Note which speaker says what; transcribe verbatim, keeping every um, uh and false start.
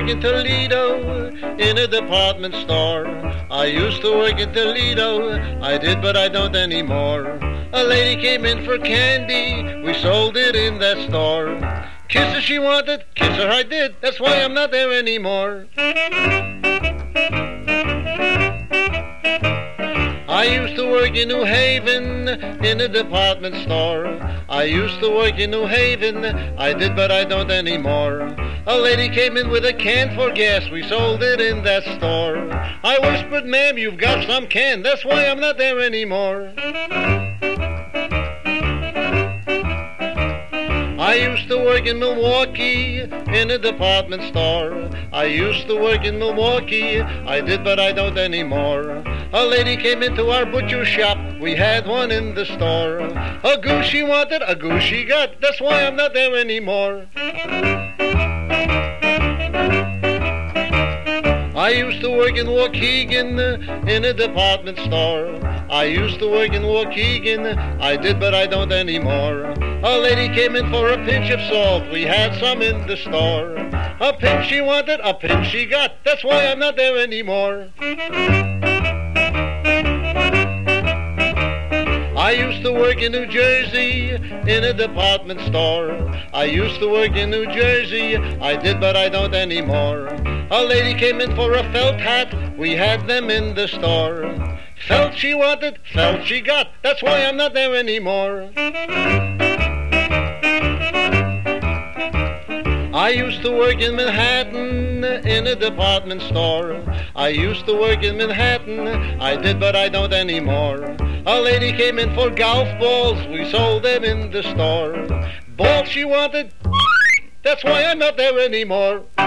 Speaker 1: work in Toledo in a department store. I used to work in Toledo, I did, but I don't anymore. A lady came in for candy, we sold it in that store. Kiss her she wanted, kiss her I did, that's why I'm not there anymore. I used to work in New Haven in a department store. I used to work in New Haven, I did, but I don't anymore. A lady came in with a can for gas, we sold it in that store. I whispered, ma'am, you've got some can, that's why I'm not there anymore. I used to work in Milwaukee in a department store. I used to work in Milwaukee, I did, but I don't anymore. A lady came into our butcher shop, we had one in the store. A goose she wanted, a goose she got, that's why I'm not there anymore. I used to work in Waukegan in a department store. I used to work in Waukegan, I did, but I don't anymore. A lady came in for a pinch of salt, we had some in the store. A pinch she wanted, a pinch she got, that's why I'm not there anymore. I used to work in New Jersey in a department store. I used to work in New Jersey, I did, but I don't anymore. A lady came in for a felt hat, we had them in the store. Felt she wanted, felt she got, that's why I'm not there anymore. I used to work in Manhattan in a department store. I used to work in Manhattan, I did, but I don't anymore. A lady came in for golf balls, we sold them in the store. Balls she wanted, that's why I'm not there anymore.